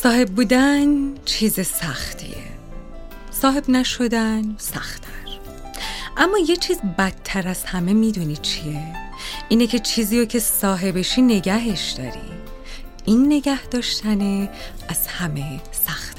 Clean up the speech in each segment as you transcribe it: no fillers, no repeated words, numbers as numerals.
صاحب بودن چیز سختیه، صاحب نشدن سخت‌تر. اما یه چیز بدتر از همه میدونی چیه؟ اینه که چیزیو که صاحبشی نگهش داری. این نگه داشتنه از همه سخت‌تره.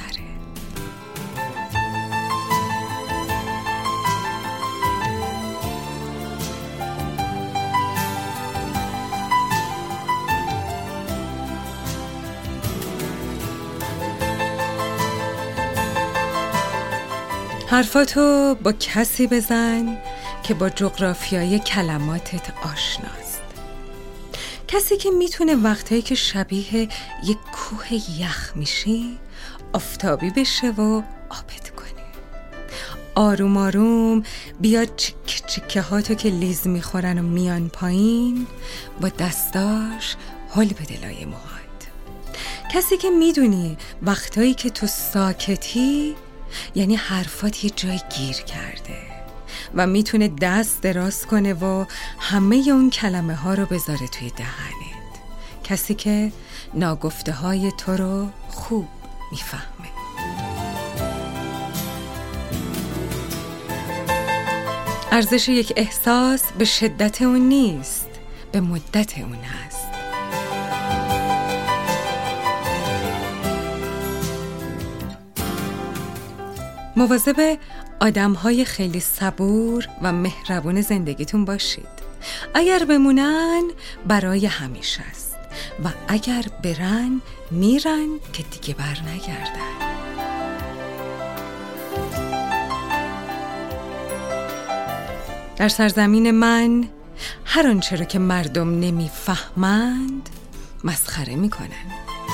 حرفاتو با کسی بزن که با جغرافیای کلماتت آشناست. کسی که میتونه وقتایی که شبیه یک کوه یخ میشی آفتابی بشه و آبت کنه. آروم آروم بیاد چکه هاتو که لیز میخورن و میان پایین با دستاش هل بده لای موهات. کسی که میدونی وقتایی که تو ساکتی یعنی حرفات یه جای گیر کرده و میتونه دست دراز کنه و همه اون کلمه ها رو بذاره توی دهنت. کسی که ناگفته های تو رو خوب میفهمه. ارزش یک احساس به شدت اون نیست، به مدت اون هست. مواظب آدم‌های خیلی صبور و مهربون زندگیتون باشید. اگر بمونن برای همیشه است و اگر برن میرن که دیگه بر نگردن. در سرزمین من هر آنچه رو که مردم نمیفهمند مسخره میکنن.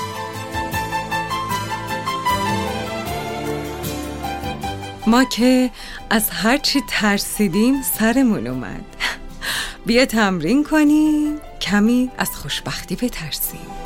ما که از هر چی ترسیدیم سرمون اومد. بیا تمرین کنیم کمی از خوشبختی بترسیم.